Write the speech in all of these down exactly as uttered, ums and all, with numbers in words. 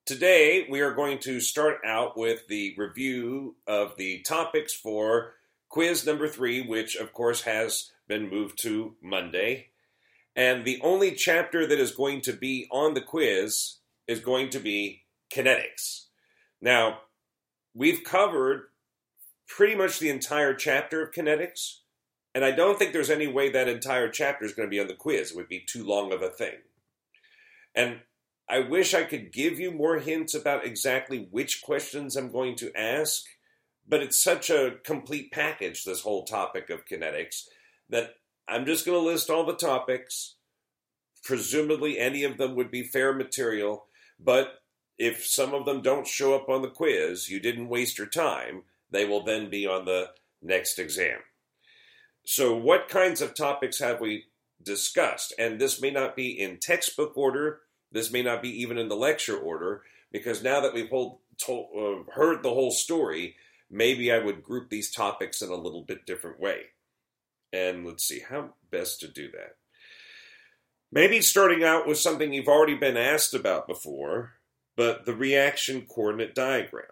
Today, we are going to start out with the review of the topics for quiz number three, which, of course, has been moved to Monday. And the only chapter that is going to be on the quiz is going to be kinetics. Now, we've covered pretty much the entire chapter of kinetics, and I don't think there's any way that entire chapter is going to be on the quiz. It would be too long of a thing. And I wish I could give you more hints about exactly which questions I'm going to ask, but it's such a complete package, this whole topic of kinetics, that I'm just going to list all the topics. Presumably any of them would be fair material, but if some of them don't show up on the quiz, you didn't waste your time, they will then be on the next exam. So what kinds of topics have we discussed? And this may not be in textbook order. This may not be even in the lecture order, because now that we've whole, told, uh, heard the whole story, maybe I would group these topics in a little bit different way. And let's see, how best to do that. Maybe starting out with something you've already been asked about before, but the reaction coordinate diagram.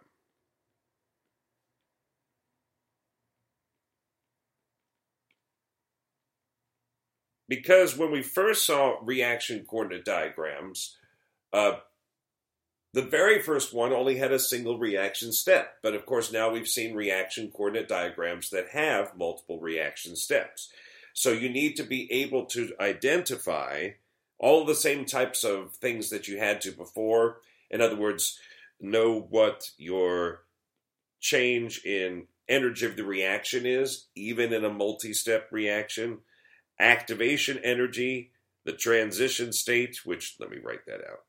Because when we first saw reaction coordinate diagrams, uh, the very first one only had a single reaction step. But of course, now we've seen reaction coordinate diagrams that have multiple reaction steps. So you need to be able to identify all the same types of things that you had to before. In other words, know what your change in energy of the reaction is, even in a multi-step reaction. Activation energy, the transition state, which, let me write that out.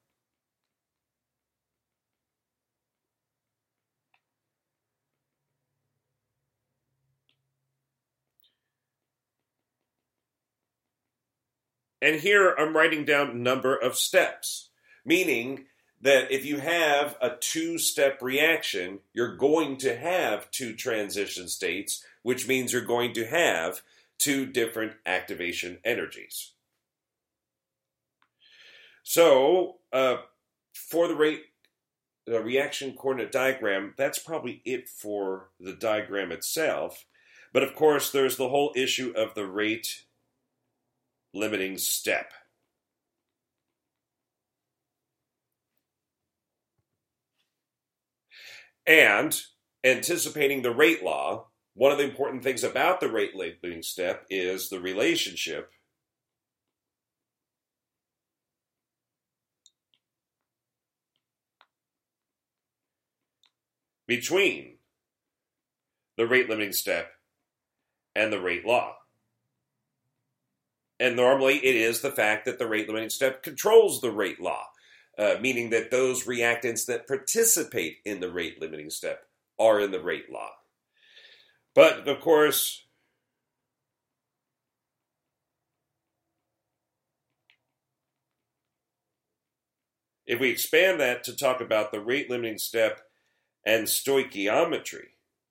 And here I'm writing down number of steps, meaning that if you have a two-step reaction, you're going to have two transition states, which means you're going to have two different activation energies. So, uh, for the rate the reaction coordinate diagram, that's probably it for the diagram itself. But of course, there's the whole issue of the rate limiting step. And anticipating the rate law, one of the important things about the rate limiting step is the relationship between the rate limiting step and the rate law. And normally it is the fact that the rate limiting step controls the rate law, uh, meaning that those reactants that participate in the rate limiting step are in the rate law. But, of course, if we expand that to talk about the rate limiting step and stoichiometry,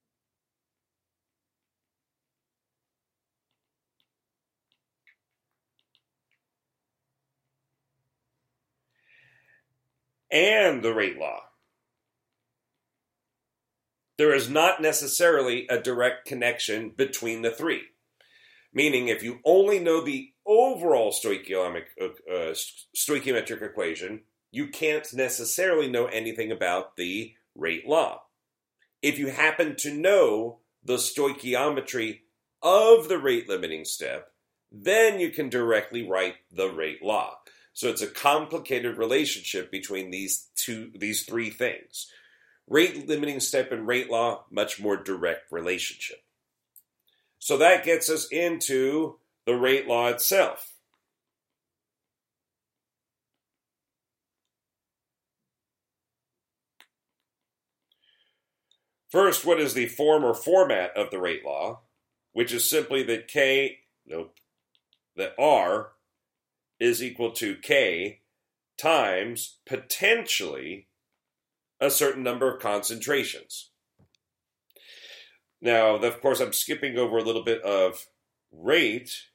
and the rate law, there is not necessarily a direct connection between the three. Meaning, if you only know the overall stoichiometric, uh, stoichiometric equation, you can't necessarily know anything about the rate law. If you happen to know the stoichiometry of the rate limiting step, then you can directly write the rate law. So it's a complicated relationship between these two, these three things. Rate limiting step and rate law, much more direct relationship. So that gets us into the rate law itself. First, what is the form or format of the rate law? Which is simply that K, nope, that R is equal to K times potentially a certain number of concentrations. Now, of course, I'm skipping over a little bit of rate,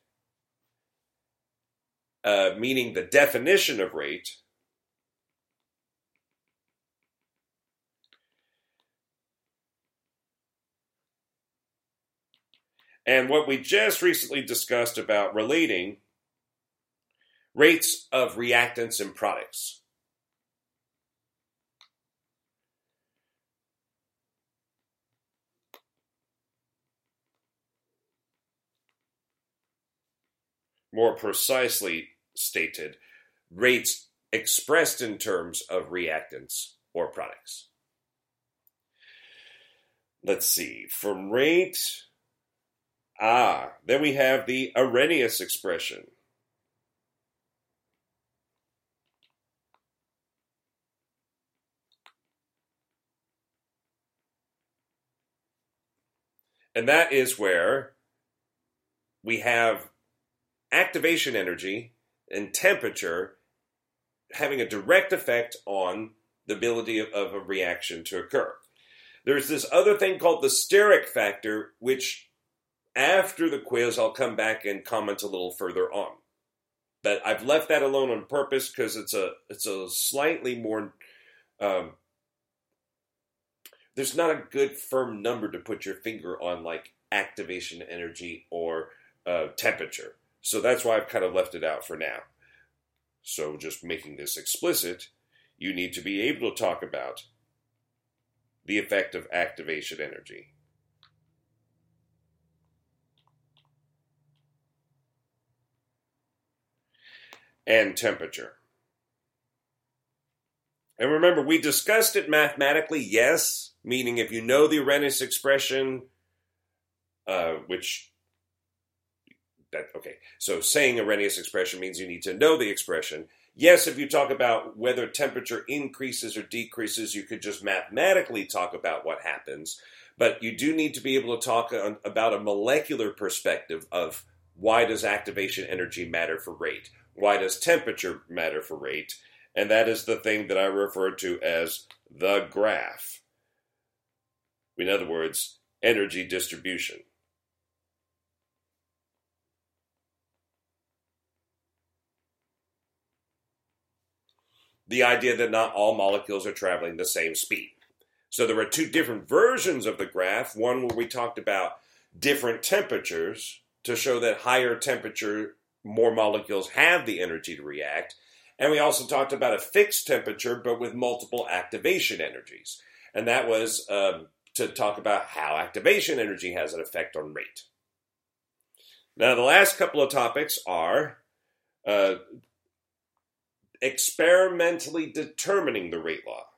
uh, meaning the definition of rate. and what we just recently discussed about relating rates of reactants and products. More precisely stated, rates expressed in terms of reactants or products. Let's see, from rate, ah, then we have the Arrhenius expression. And that is where we have activation energy and temperature having a direct effect on the ability of, of a reaction to occur. There's this other thing called the steric factor, which after the quiz I'll come back and comment a little further on. But I've left that alone on purpose because it's a it's a slightly more um, there's not a good firm number to put your finger on, like activation energy or uh, temperature. So that's why I've kind of left it out for now. So just making this explicit, you need to be able to talk about the effect of activation energy. And temperature. And remember, we discussed it mathematically, yes, meaning if you know the Arrhenius expression, uh, which, that okay, so saying Arrhenius expression means you need to know the expression. Yes, if you talk about whether temperature increases or decreases, you could just mathematically talk about what happens. But you do need to be able to talk on, about a molecular perspective of why does activation energy matter for rate? Why does temperature matter for rate? And that is the thing that I refer to as the graph. In other words, energy distribution. The idea that not all molecules are traveling the same speed. So there were two different versions of the graph, one where we talked about different temperatures to show that higher temperature, more molecules have the energy to react. And we also talked about a fixed temperature, but with multiple activation energies. And that was um, to talk about how activation energy has an effect on rate. Now, the last couple of topics are uh, experimentally determining the rate law.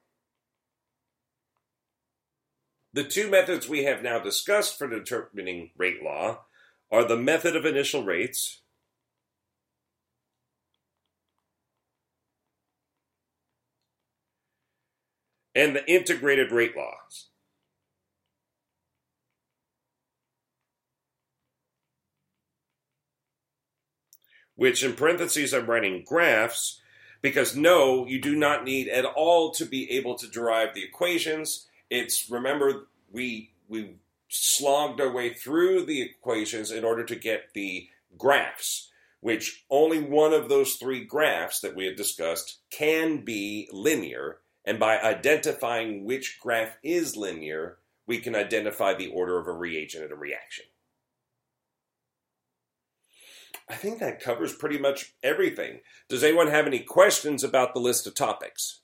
The two methods we have now discussed for determining rate law are the method of initial rates and the integrated rate laws. Which in parentheses I'm writing graphs because no, you do not need at all to be able to derive the equations. It's, remember, we we slogged our way through the equations in order to get the graphs, which only one of those three graphs that we had discussed can be linear. And by identifying which graph is linear, we can identify the order of a reagent and a reaction. I think that covers pretty much everything. Does anyone have any questions about the list of topics?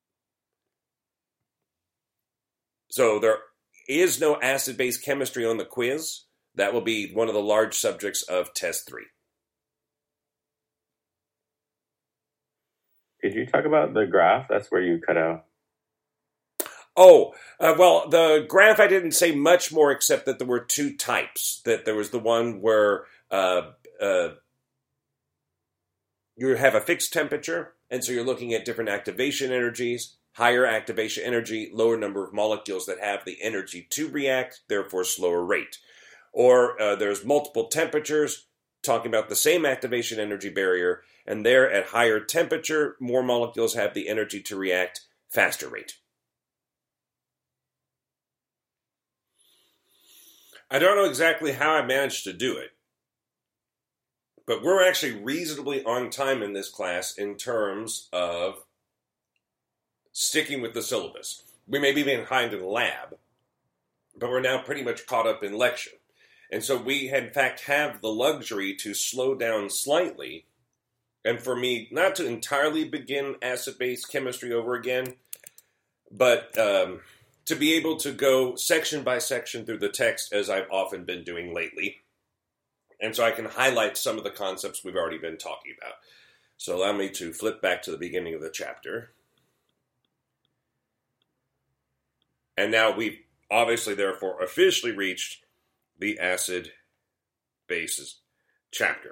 So there is no acid-base chemistry on the quiz. That will be one of the large subjects of test three. Could you talk about the graph? That's where you cut out. Oh, uh, well, the graph, I didn't say much more except that there were two types. That there was the one where uh, uh, you have a fixed temperature, and so you're looking at different activation energies, higher activation energy, lower number of molecules that have the energy to react, therefore slower rate. Or uh, there's multiple temperatures, talking about the same activation energy barrier, and there at higher temperature, more molecules have the energy to react, faster rate. I don't know exactly how I managed to do it, but we're actually reasonably on time in this class in terms of sticking with the syllabus. We may be behind in lab, but we're now pretty much caught up in lecture. And so we, in fact, have the luxury to slow down slightly, and for me, not to entirely begin acid-base chemistry over again, but um, to be able to go section by section through the text, as I've often been doing lately. And so I can highlight some of the concepts we've already been talking about. So allow me to flip back to the beginning of the chapter. And now we've obviously, therefore, officially reached the acid-bases chapter.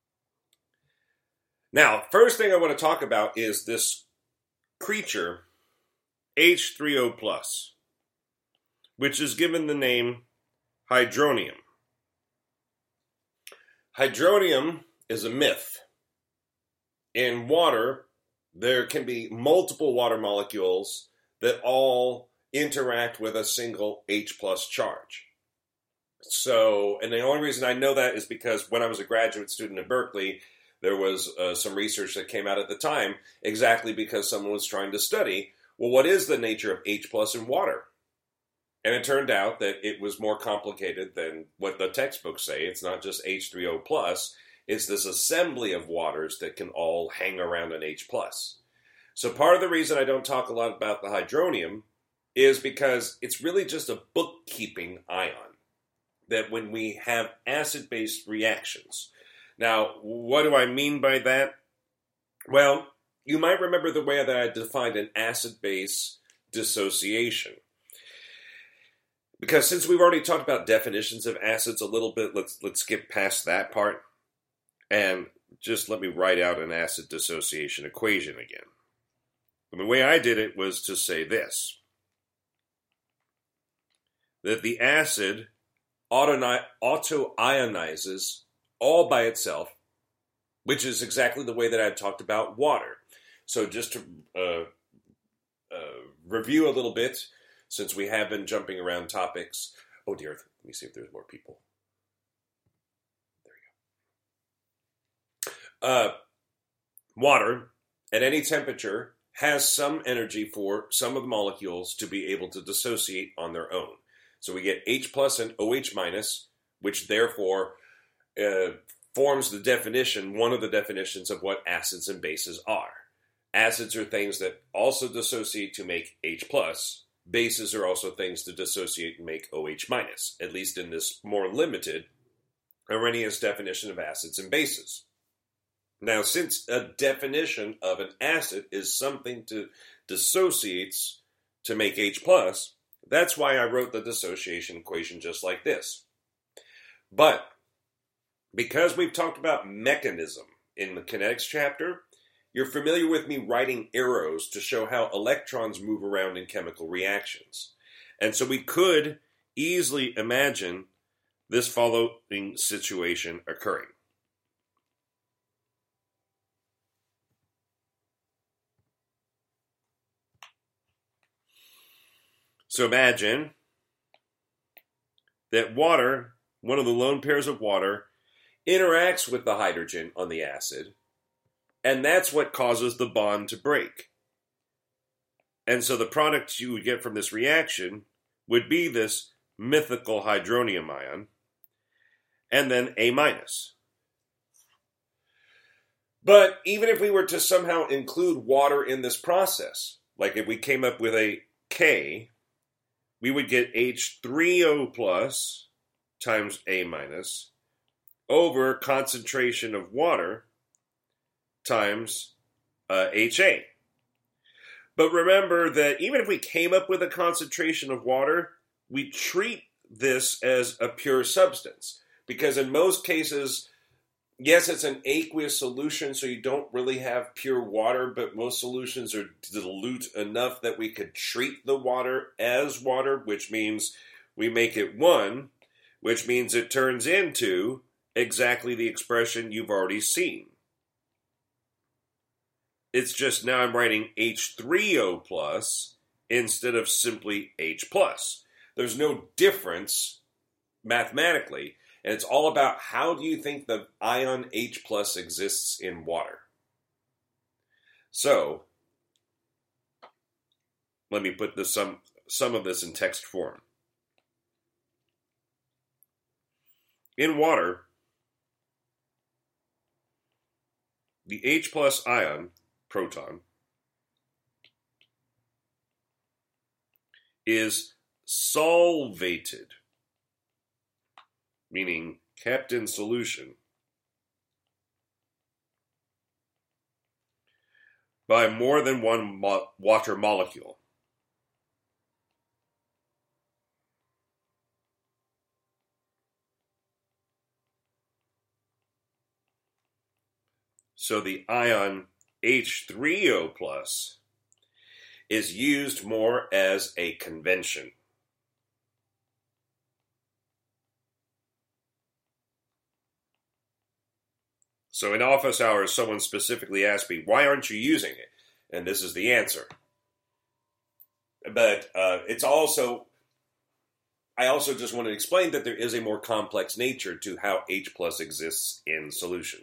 Now, first thing I want to talk about is this creature, H three O plus, which is given the name hydronium. Hydronium is a myth. In water, there can be multiple water molecules that all interact with a single H plus charge. So, and the only reason I know that is because when I was a graduate student at Berkeley, there was uh, some research that came out at the time, exactly because someone was trying to study, well, what is the nature of H plus in water? And it turned out that it was more complicated than what the textbooks say. It's not just H three O plus, it's this assembly of waters that can all hang around an H plus. So part of the reason I don't talk a lot about the hydronium is because it's really just a bookkeeping ion. That when we have acid-base reactions. Now, what do I mean by that? Well, you might remember the way that I defined an acid-base dissociation. Because since we've already talked about definitions of acids a little bit, let's let's skip past that part. And just let me write out an acid dissociation equation again. And the way I did it was to say this. That the acid auto-ionizes all by itself, which is exactly the way that I talked about water. So just to uh, uh, review a little bit, since we have been jumping around topics. Oh dear, let me see if there's more people. There you go. Uh, water, at any temperature, has some energy for some of the molecules to be able to dissociate on their own. So we get H plus and OH minus, which therefore uh, forms the definition, one of the definitions of what acids and bases are. Acids are things that also dissociate to make H plus. Bases are also things to dissociate and make OH minus, at least in this more limited Arrhenius definition of acids and bases. Now, since a definition of an acid is something to dissociates to make H plus, that's why I wrote the dissociation equation just like this. But because we've talked about mechanism in the kinetics chapter, you're familiar with me writing arrows to show how electrons move around in chemical reactions. And so we could easily imagine this following situation occurring. So imagine that water, one of the lone pairs of water, interacts with the hydrogen on the acid, and that's what causes the bond to break. And so the product you would get from this reaction would be this mythical hydronium ion, and then A minus. But even if we were to somehow include water in this process, like if we came up with a K, we would get H three O plus times A minus over concentration of water times uh, H A. But remember that even if we came up with a concentration of water, we treat this as a pure substance. Because in most cases, yes, it's an aqueous solution, so you don't really have pure water, but most solutions are dilute enough that we could treat the water as water, which means we make it one, which means it turns into exactly the expression you've already seen. It's just now I'm writing H three O plus instead of simply H plus. There's no difference mathematically. And it's all about how do you think the ion H plus exists in water. So, let me put this some, some of this in text form. in water, the H plus ion, proton, is solvated, meaning kept in solution, by more than one mo- water molecule. So the ion H three O plus is used more as a convention. So in office hours, someone specifically asked me, why aren't you using it? And this is the answer. But uh, it's also, I also just want to explain that there is a more complex nature to how H plus exists in solution.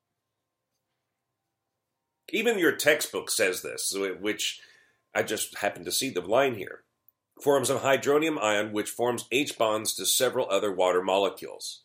Even your textbook says this, which I just happened to see the line here. Forms a hydronium ion which forms H bonds to several other water molecules.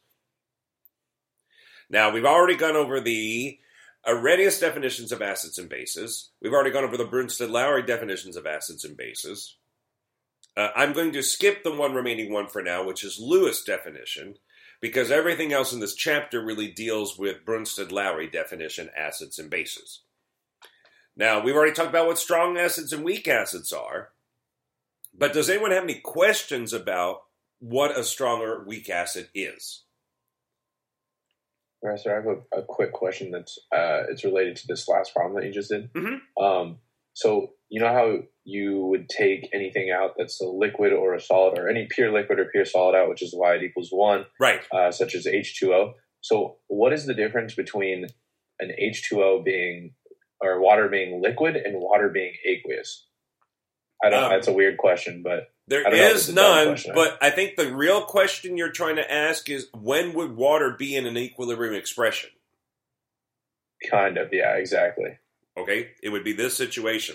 Now, we've already gone over the Arrhenius definitions of acids and bases. We've already gone over the Brunstad-Lowry definitions of acids and bases. Uh, I'm going to skip the one remaining one for now, which is Lewis' definition, because everything else in this chapter really deals with Brunstad-Lowry definition acids and bases. Now, we've already talked about what strong acids and weak acids are, but does anyone have any questions about what a strong or weak acid is? Professor, I have a, a quick question that's uh, it's related to this last problem that you just did. Mm-hmm. Um, so you know how you would take anything out that's a liquid or a solid, or any pure liquid or pure solid out, which is y equals one, right? Uh, such as H two O. So what is the difference between an H two O being, or water being liquid, and water being aqueous? I don't. Um, that's a weird question, but. There is none, but I think the real question you're trying to ask is, when would water be in an equilibrium expression? Kind of, yeah, exactly. Okay, it would be this situation.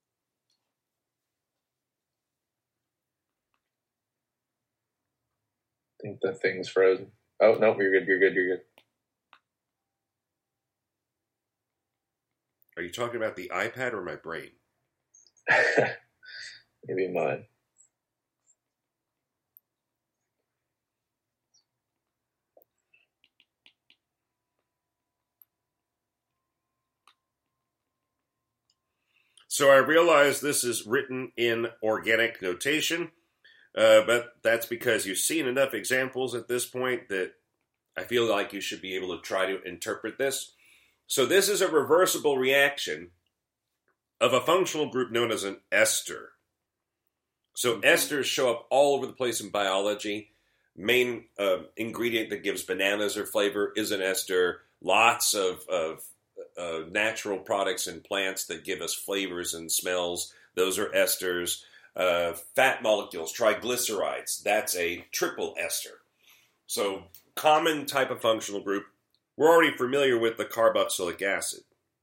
I think the thing's frozen. Oh, no, you're good, you're good, you're good. Are you talking about the iPad or my brain? Maybe mine. So I realize this is written in organic notation, uh, but that's because you've seen enough examples at this point that I feel like you should be able to try to interpret this. So this is a reversible reaction of a functional group known as an ester. So mm-hmm. esters show up all over the place in biology. Main uh, ingredient that gives bananas their flavor is an ester. Lots of, of Uh, natural products and plants that give us flavors and smells, those are esters. Uh, fat molecules, triglycerides, that's a triple ester. So, common type of functional group. We're already familiar with the carboxylic acid.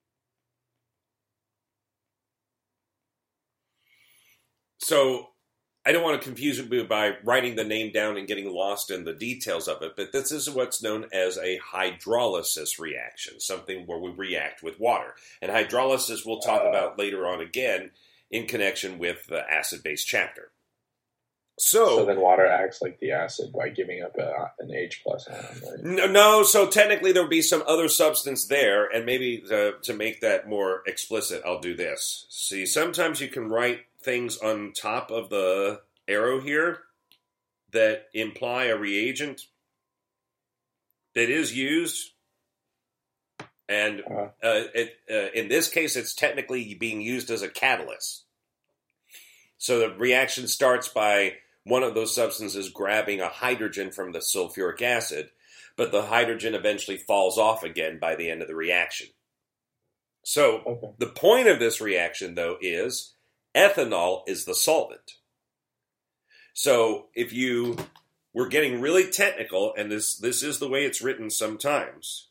So, I don't want to confuse you by writing the name down and getting lost in the details of it, but this is what's known as a hydrolysis reaction, something where we react with water. And hydrolysis we'll talk uh, about later on again in connection with the acid-base chapter. So, so then water acts like the acid by giving up a, an H plus ion, right? No, no, so technically there would be some other substance there, and maybe to, to make that more explicit, I'll do this. See, sometimes you can write things on top of the arrow here that imply a reagent that is used, and uh, it, uh, in this case it's technically being used as a catalyst. So the reaction starts by one of those substances grabbing a hydrogen from the sulfuric acid, but the hydrogen eventually falls off again by the end of the reaction. So okay. The point of this reaction, though, is ethanol is the solvent. So if you were getting really technical, and this, this is the way it's written sometimes,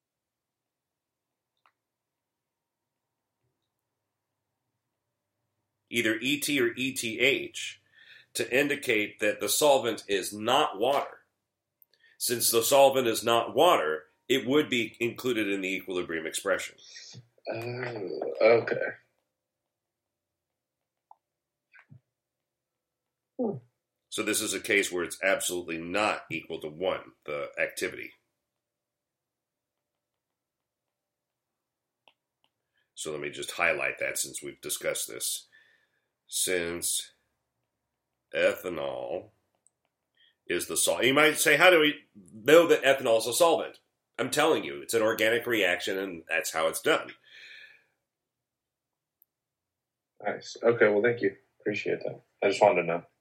either E T or E T H, to indicate that the solvent is not water. Since the solvent is not water, it would be included in the equilibrium expression. Oh, okay. Hmm. So this is a case where it's absolutely not equal to one, the activity. So let me just highlight that since we've discussed this. Since ethanol is the solvent. You might say, how do we know that ethanol is a solvent? I'm telling you, it's an organic reaction, and that's how it's done. Nice. Okay, well, thank you. Appreciate that. I just wanted to know.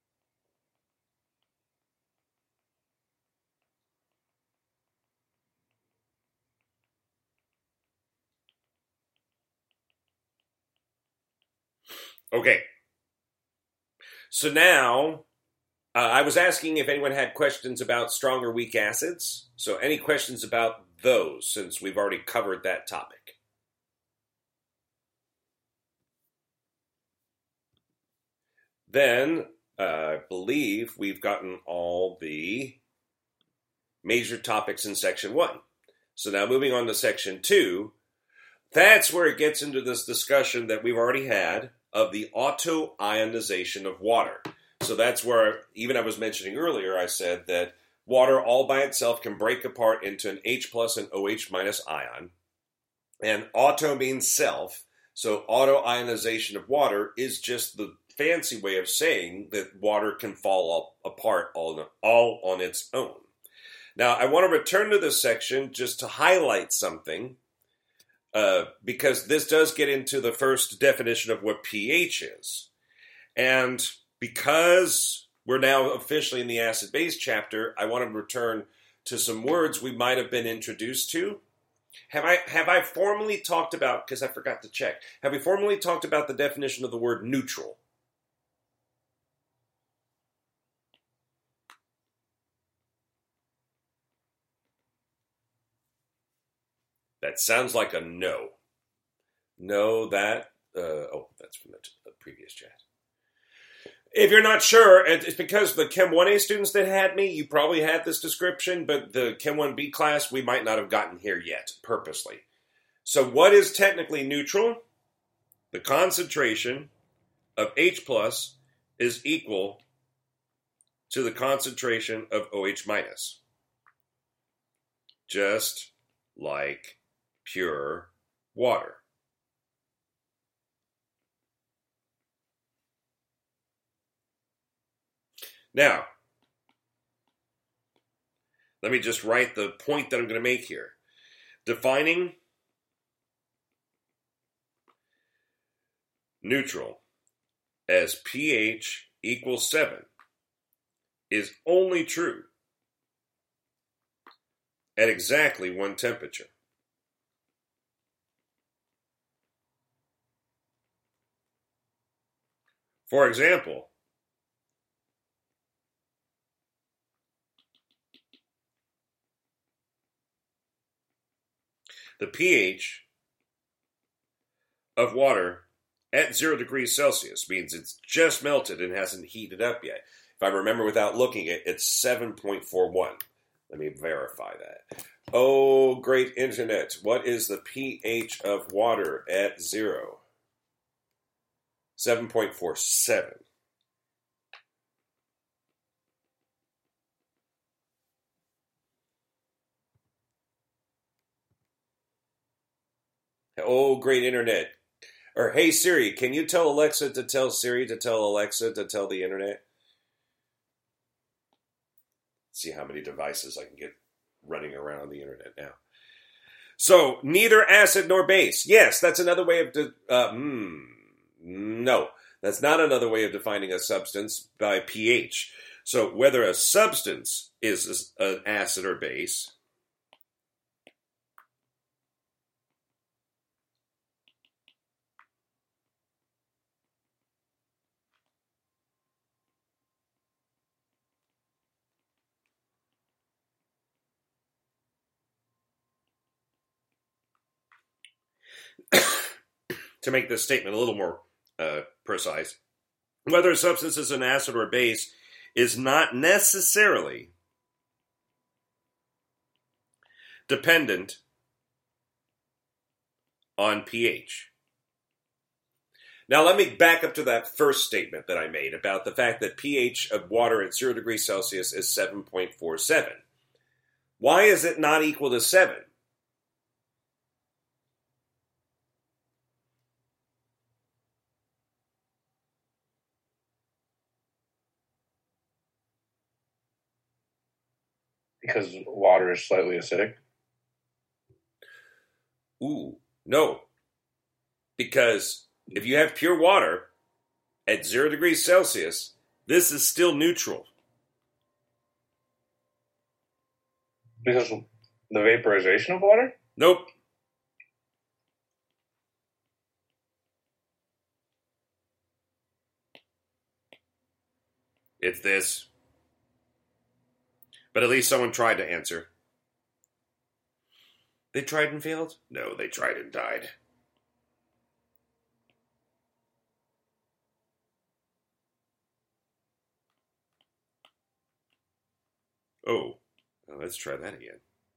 Okay. So now, uh, I was asking if anyone had questions about strong or weak acids. So any questions about those, since we've already covered that topic? Then, uh, I believe we've gotten all the major topics in section one. So now moving on to section two, that's where it gets into this discussion that we've already had of the auto-ionization of water. So that's where, even I was mentioning earlier, I said that water all by itself can break apart into an H plus and OH minus ion. And auto means self. So auto-ionization of water is just the fancy way of saying that water can fall apart all, all on its own. Now, I want to return to this section just to highlight something, uh, because this does get into the first definition of what pH is. And because we're now officially in the acid-base chapter, I want to return to some words we might have been introduced to. Have I have I formally talked about, because I forgot to check, have we formally talked about the definition of the word neutral? That sounds like a no. No, that, uh, oh, that's from the, t- the previous chat. If you're not sure, it's because the Chem one A students that had me, you probably had this description, but the Chem one B class, we might not have gotten here yet, purposely. So what is technically neutral? The concentration of H plus is equal to the concentration of OH minus. Just like pure water. Now, let me just write the point that I'm going to make here. Defining neutral as pH equals seven is only true at exactly one temperature. For example, the pH of water at zero degrees Celsius means it's just melted and hasn't heated up yet. If I remember without looking at it, it's seven point four one. Let me verify that. Oh, great internet. What is the pH of water at zero? seven point four seven. Oh, great internet. Or, hey Siri, can you tell Alexa to tell Siri to tell Alexa to tell the internet? Let's see how many devices I can get running around the internet now. So, neither acid nor base. Yes, that's another way of... De- uh, mm, no, that's not another way of defining a substance by pH. So, whether a substance is an acid or base... to make this statement a little more uh, precise, whether a substance is an acid or a base is not necessarily dependent on pH. Now let me back up to that first statement that I made about the fact that pH of water at zero degrees Celsius is seven point four seven. Why is it not equal to seven? Because water is slightly acidic? Ooh, no. Because if you have pure water at zero degrees Celsius, this is still neutral. Because of the vaporization of water? Nope. It's this. But at least someone tried to answer. They tried and failed? No, they tried and died. Oh, well, let's try that again.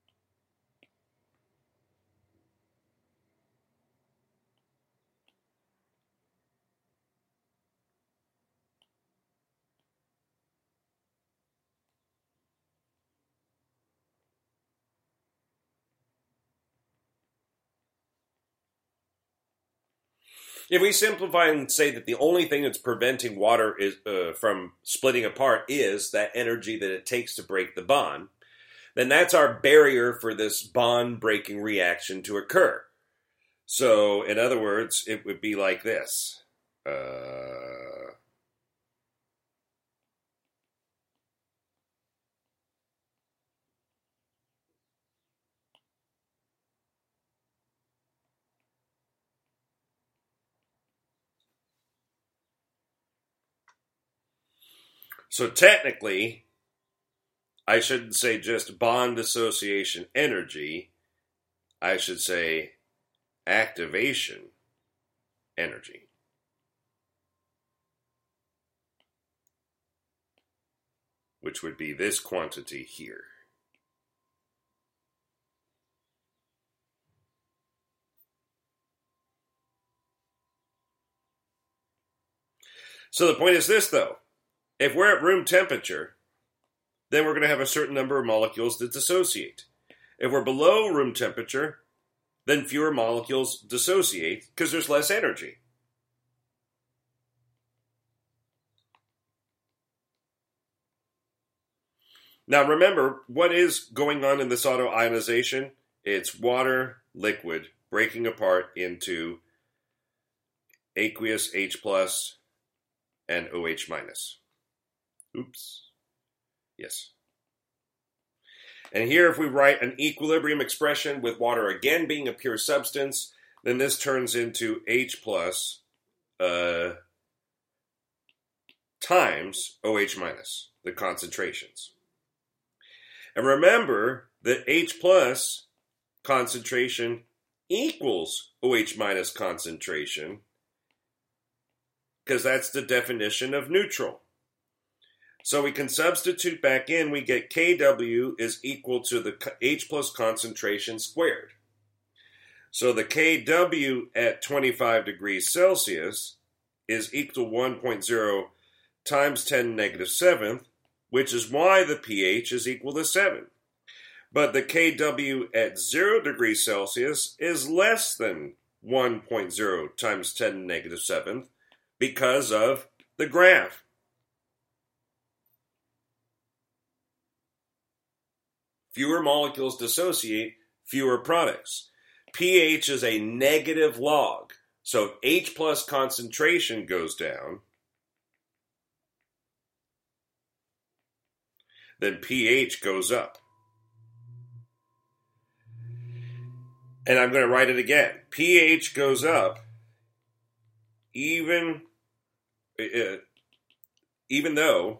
If we simplify and say that the only thing that's preventing water is uh, from splitting apart is that energy that it takes to break the bond, then that's our barrier for this bond-breaking reaction to occur. So, in other words, it would be like this. Uh... So technically, I shouldn't say just bond dissociation energy. I should say activation energy. Which would be this quantity here. So the point is this, though. If we're at room temperature, then we're going to have a certain number of molecules that dissociate. If we're below room temperature, then fewer molecules dissociate because there's less energy. Now remember, what is going on in this autoionization? It's water, liquid, breaking apart into aqueous H plus and OH minus. Oops. Yes. And here, if we write an equilibrium expression with water again being a pure substance, then this turns into H plus uh, times OH minus, the concentrations. And remember that H plus concentration equals OH minus concentration, because that's the definition of neutral. So we can substitute back in, we get K W is equal to the H plus concentration squared. So the K W at twenty-five degrees Celsius is equal to one point zero times ten negative seventh, which is why the pH is equal to seven. But the K W at zero degrees Celsius is less than one point zero times ten negative seventh because of the graph. Fewer molecules dissociate, fewer products. pH is a negative log. So if H plus concentration goes down, then pH goes up. And I'm going to write it again. pH goes up even, uh, even though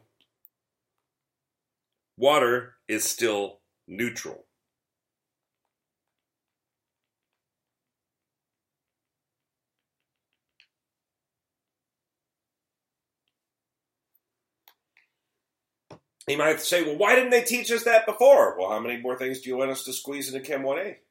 water is still neutral. You might say, well, why didn't they teach us that before? Well, how many more things do you want us to squeeze into Chem one A?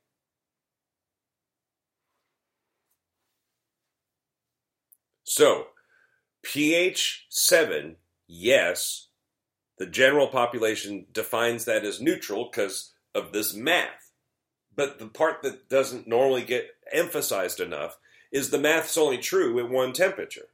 So, pH seven, yes, the general population defines that as neutral because of this math. But the part that doesn't normally get emphasized enough is the math's only true at one temperature.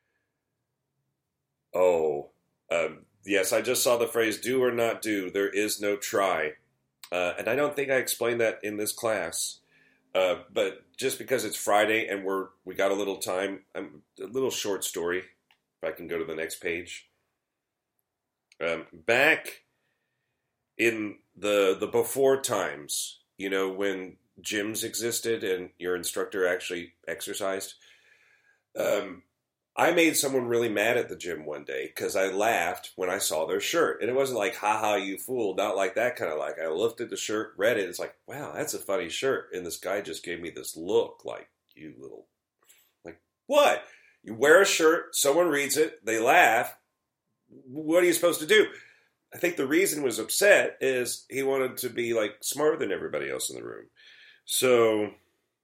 Oh, um, yes, I just saw the phrase do or not do. There is no try. Uh, and I don't think I explained that in this class. Uh, but just because it's Friday and we're we got a little time, um, a little short story, if I can go to the next page. Um, back in the the before times, you know, when gyms existed and your instructor actually exercised, um, I made someone really mad at the gym one day because I laughed when I saw their shirt. And it wasn't like, haha, you fool. Not like that kind of like. I looked at the shirt, read it. It's like, wow, that's a funny shirt. And this guy just gave me this look like, you little, like, what? You wear a shirt, someone reads it, they laugh. What are you supposed to do? I think the reason he was upset is he wanted to be like smarter than everybody else in the room. So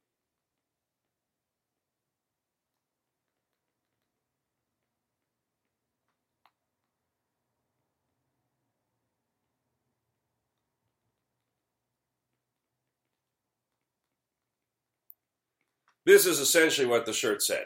this is essentially what the shirt said.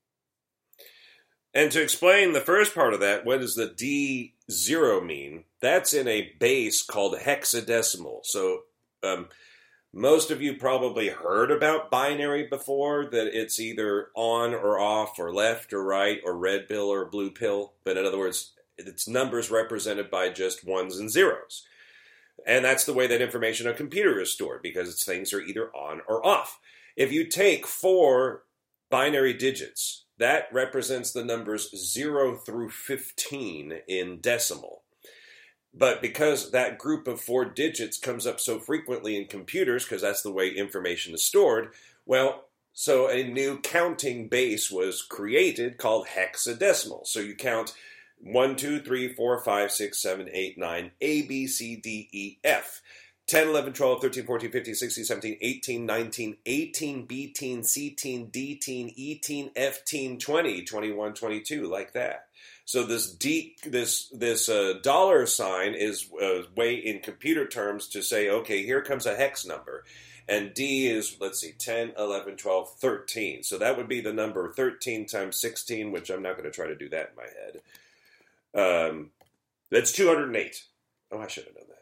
And to explain the first part of that, what does the D zero mean? That's in a base called hexadecimal. So um, most of you probably heard about binary before, that it's either on or off or left or right or red pill or blue pill. But in other words, it's numbers represented by just ones and zeros. And that's the way that information on a computer is stored, because its things are either on or off. If you take four binary digits, that represents the numbers zero through fifteen in decimal. But because that group of four digits comes up so frequently in computers, because that's the way information is stored, well, so a new counting base was created called hexadecimal. So you count one, two, three, four, five, six, seven, eight, nine, A, B, C, D, E, F. ten, eleven, twelve, thirteen, fourteen, fifteen, sixteen, seventeen, eighteen, nineteen, eighteen, B-teen, C-teen, D-teen, E-teen, F-teen, twenty, twenty-one, twenty-two, like that. So this D, this this uh, dollar sign is a way in computer terms to say, okay, here comes a hex number. And D is, let's see, ten, eleven, twelve, thirteen. So that would be the number thirteen times sixteen, which I'm not going to try to do that in my head. Um, that's two hundred eight. Oh, I should have known that.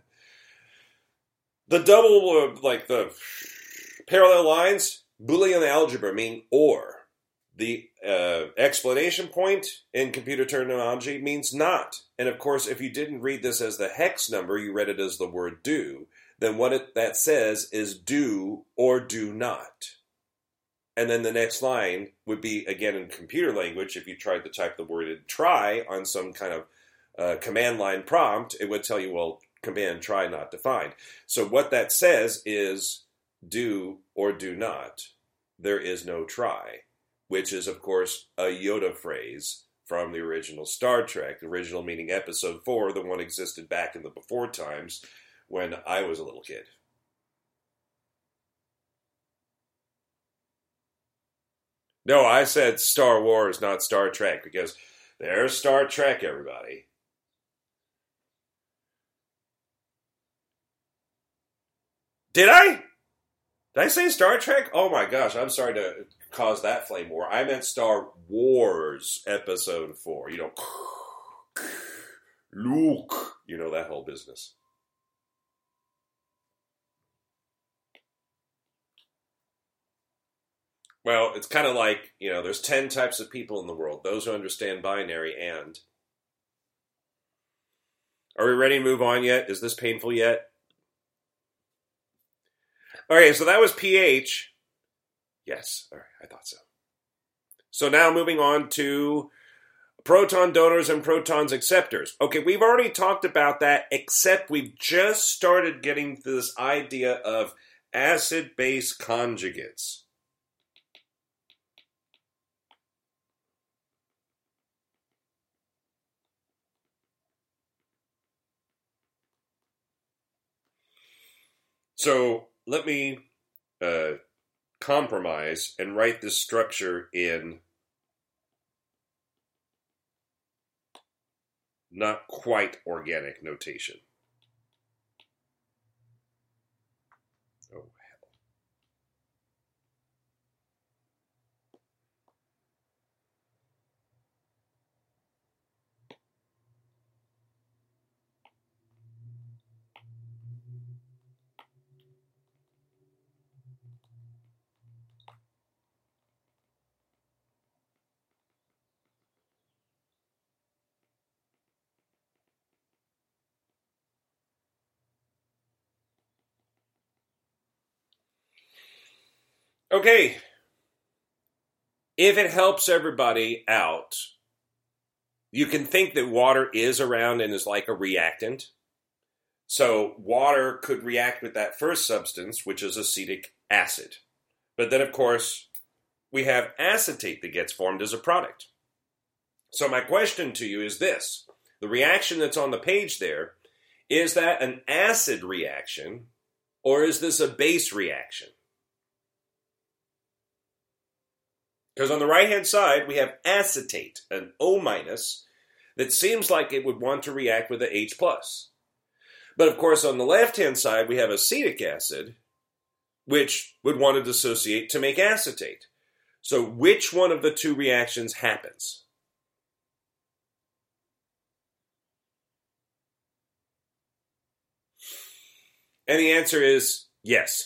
The double, uh, like the parallel lines, Boolean algebra mean or. The uh, explanation point in computer terminology means not. And of course, if you didn't read this as the hex number, you read it as the word do, then what it, that says is do or do not. And then the next line would be, again, in computer language, if you tried to type the word in try on some kind of uh, command line prompt, it would tell you, well, command try not defined. So what that says is do or do not. There is no try, which is, of course, a Yoda phrase from the original Star Trek, the original meaning episode four, the one existed back in the before times when I was a little kid. No, I said Star Wars, not Star Trek, because there's Star Trek, everybody. Did I? Did I say Star Trek? Oh my gosh, I'm sorry to cause that flame war. I meant Star Wars Episode four. You know, Luke. You know, that whole business. Well, it's kind of like, you know, there's ten types of people in the world. Those who understand binary and... Are we ready to move on yet? Is this painful yet? Okay, so that was pH. Yes, all right, I thought so. So now moving on to proton donors and protons acceptors. Okay, we've already talked about that, except we've just started getting to this idea of acid-base conjugates. So let me uh, compromise and write this structure in not quite organic notation. Oh, hell. Okay. If it helps everybody out, you can think that water is around and is like a reactant. So water could react with that first substance, which is acetic acid. But then, of course, we have acetate that gets formed as a product. So my question to you is this. The reaction that's on the page there, is that an acid reaction or is this a base reaction? Because on the right-hand side, we have acetate, an O minus, that seems like it would want to react with a H plus. But of course, on the left-hand side, we have acetic acid, which would want to dissociate to make acetate. So which one of the two reactions happens? And the answer is yes.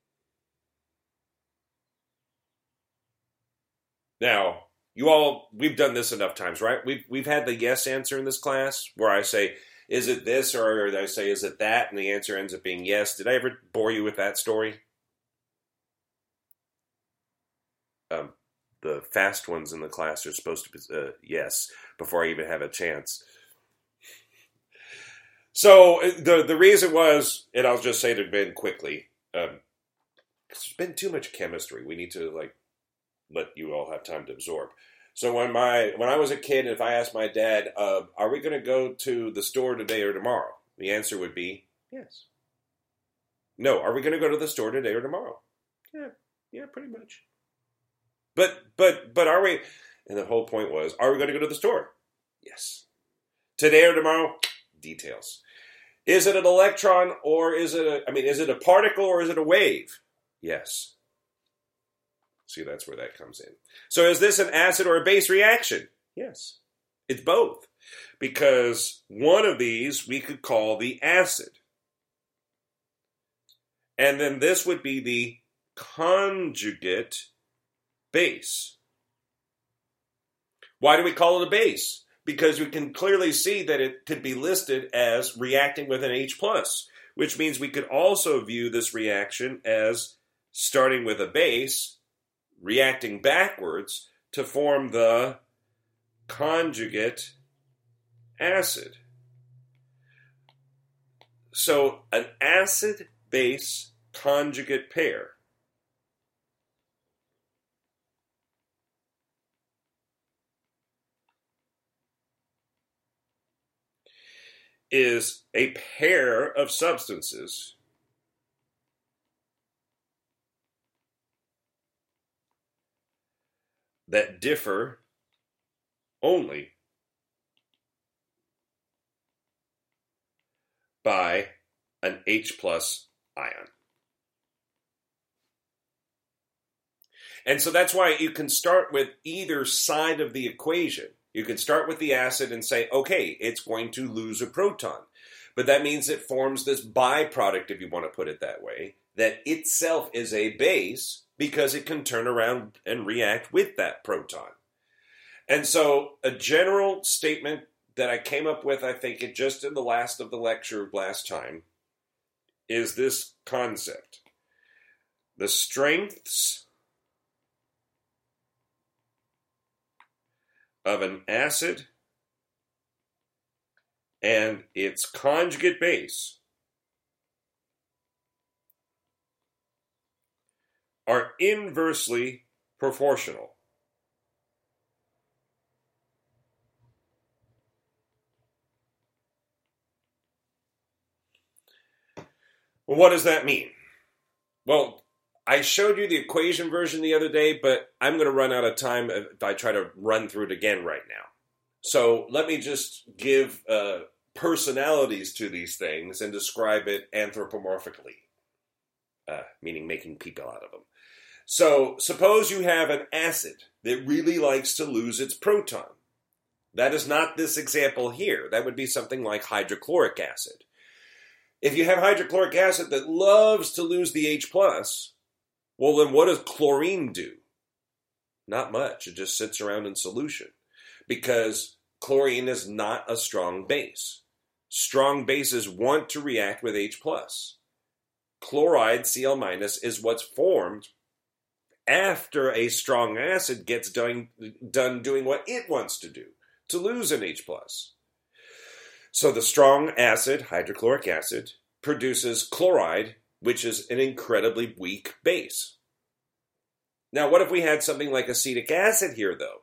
Now, you all, we've done this enough times, right? We've, we've had the yes answer in this class where I say, is it this, or I say, is it that? And the answer ends up being yes. Did I ever bore you with that story? Um, the fast ones in the class are supposed to be uh, yes, before I even have a chance. So the the reason was, and I'll just say to Ben quickly, um, there's been too much chemistry. We need to like let you all have time to absorb. So when my when I was a kid, if I asked my dad, uh, "Are we going to go to the store today or tomorrow?" the answer would be yes. No, are we going to go to the store today or tomorrow? Yeah, yeah, pretty much. But but but are we? And the whole point was, are we going to go to the store? Yes. Today or tomorrow? Details. Is it an electron or is it a? I mean, is it a particle or is it a wave? Yes. See, that's where that comes in. So is this an acid or a base reaction? Yes. It's both. Because one of these we could call the acid. And then this would be the conjugate base. Why do we call it a base? Because we can clearly see that it could be listed as reacting with an H plus, which means we could also view this reaction as starting with a base, reacting backwards to form the conjugate acid. So an acid-base conjugate pair is a pair of substances that differ only by an H plus ion. And so that's why you can start with either side of the equation. You can start with the acid and say, okay, it's going to lose a proton. But that means it forms this byproduct, if you want to put it that way, that itself is a base because it can turn around and react with that proton. And so a general statement that I came up with, I think, it just in the last of the lecture last time, is this concept. The strengths of an acid and its conjugate base are inversely proportional. Well, what does that mean? Well, I showed you the equation version the other day, but I'm going to run out of time if I try to run through it again right now. So let me just give uh, personalities to these things and describe it anthropomorphically, uh, meaning making people out of them. So suppose you have an acid that really likes to lose its proton. That is not this example here. That would be something like hydrochloric acid. If you have hydrochloric acid that loves to lose the H plus, well, then what does chlorine do? Not much. It just sits around in solution because chlorine is not a strong base. Strong bases want to react with H plus. Chloride, Cl minus, is what's formed after a strong acid gets done, done doing what it wants to do, to lose an H plus. So the strong acid, hydrochloric acid, produces chloride, which is an incredibly weak base. Now, what if we had something like acetic acid here, though?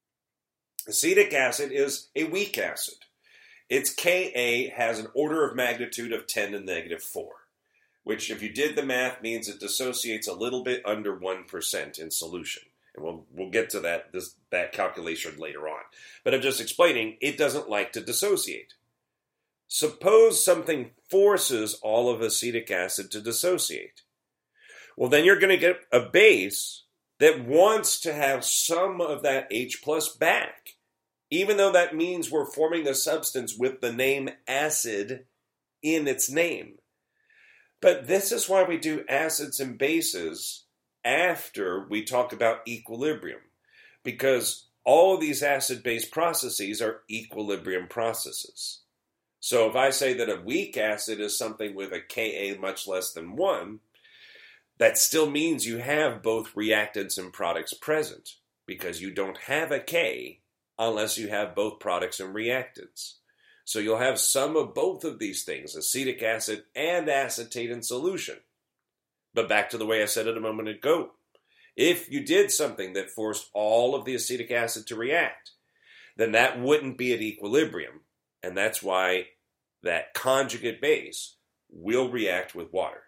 Acetic acid is a weak acid. Its Ka has an order of magnitude of ten to the negative four, which, if you did the math, means it dissociates a little bit under one percent in solution. And we'll, we'll get to that, this, that calculation later on. But I'm just explaining, it doesn't like to dissociate. Suppose something forces all of acetic acid to dissociate. Well, then you're going to get a base that wants to have some of that H plus back, even though that means we're forming a substance with the name acid in its name. But this is why we do acids and bases after we talk about equilibrium, because all of these acid-base processes are equilibrium processes. So if I say that a weak acid is something with a Ka much less than one, that still means you have both reactants and products present, because you don't have a K unless you have both products and reactants. So you'll have some of both of these things, acetic acid and acetate in solution. But back to the way I said it a moment ago. If you did something that forced all of the acetic acid to react, then that wouldn't be at equilibrium. And that's why that conjugate base will react with water.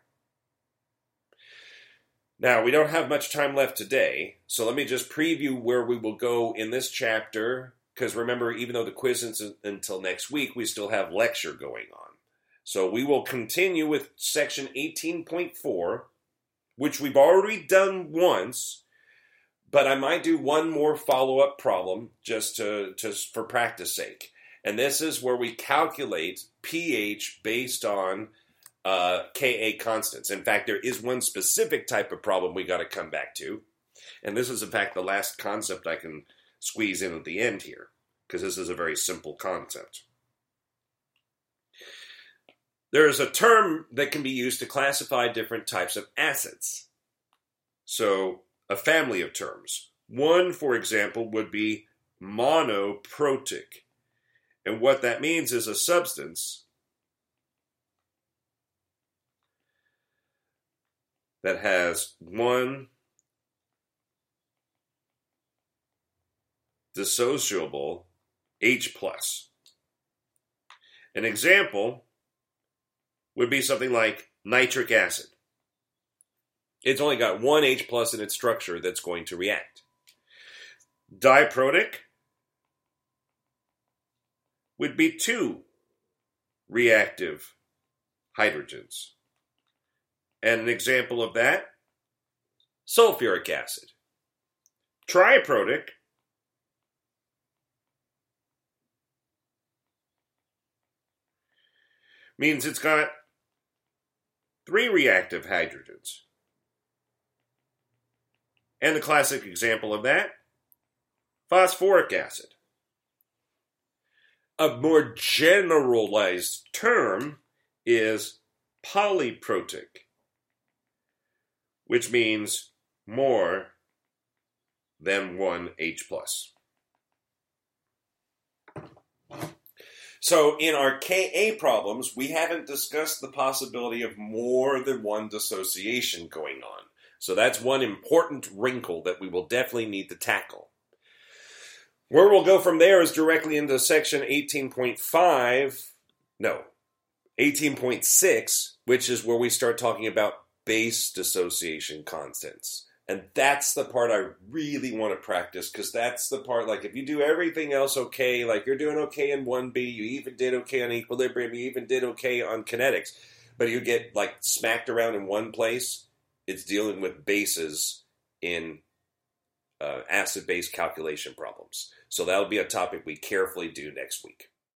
Now, we don't have much time left today, so let me just preview where we will go in this chapter, because remember, even though the quiz isn't until next week, we still have lecture going on. So we will continue with section eighteen point four, which we've already done once, but I might do one more follow-up problem just to just for practice sake. And this is where we calculate pH based on uh, Ka constants. In fact, there is one specific type of problem we got to come back to. And this is, in fact, the last concept I can squeeze in at the end here, because this is a very simple concept. There is a term that can be used to classify different types of acids. So, a family of terms. One, for example, would be monoprotic. And what that means is a substance that has one dissociable H plus. An example would be something like nitric acid. It's only got one H plus in its structure that's going to react. Diprotic would be two reactive hydrogens. And an example of that, sulfuric acid. Triprotic means it's got three reactive hydrogens. And the classic example of that, phosphoric acid. A more generalized term is polyprotic, which means more than one H plus. So in our Ka problems, we haven't discussed the possibility of more than one dissociation going on. So that's one important wrinkle that we will definitely need to tackle. Where we'll go from there is directly into section eighteen point five, no, eighteen point six, which is where we start talking about base dissociation constants. And that's the part I really want to practice, because that's the part, like, if you do everything else okay, like you're doing okay in one B, you even did okay on equilibrium, you even did okay on kinetics, but you get, like, smacked around in one place, it's dealing with bases in uh, acid-base calculation problems. So that'll be a topic we carefully do next week.